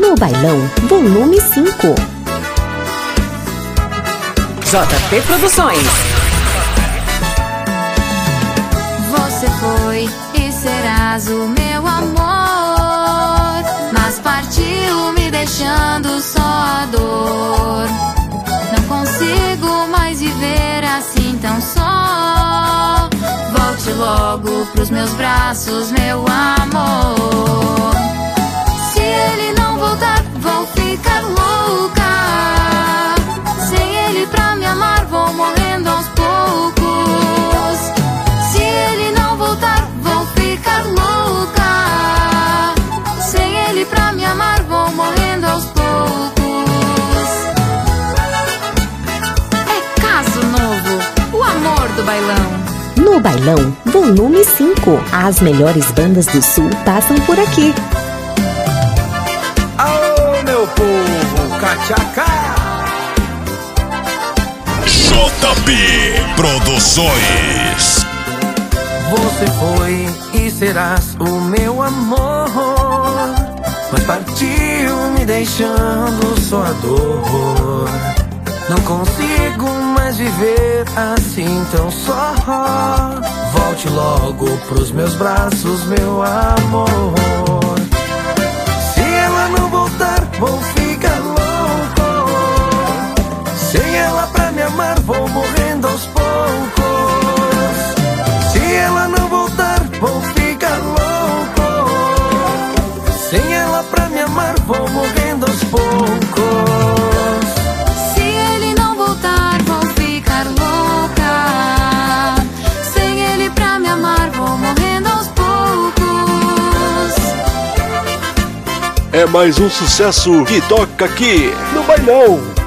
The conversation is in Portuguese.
No Bailão, volume 5. JP Produções. Você foi e serás o meu amor, mas partiu me deixando só a dor. Não consigo mais viver assim tão só. Volte logo pros meus braços, meu amor. Se ele não voltar, vou ficar louca. Sem ele pra me amar, vou morrendo aos poucos. Se ele não voltar, vou ficar louca. Sem ele pra me amar, vou morrendo aos poucos. É Caso Novo, o amor do bailão. No Bailão, volume 5. As melhores bandas do Sul passam por aqui. Alô, meu povo, Cachacá. JP Produções. Você foi e serás o meu amor, mas partiu me deixando só a dor. Não consigo mais viver assim tão só. Volte logo pros meus braços, meu amor. Se ela não voltar, vou ficar louco. Sem ela pra me amar, vou morrendo aos poucos. Se ela não voltar, vou ficar louco. Sem ela pra me amar, vou morrendo aos poucos. Se ele não voltar, vou ficar louca. Sem ele pra me amar, vou morrendo aos poucos. É mais um sucesso que toca aqui no Bailão.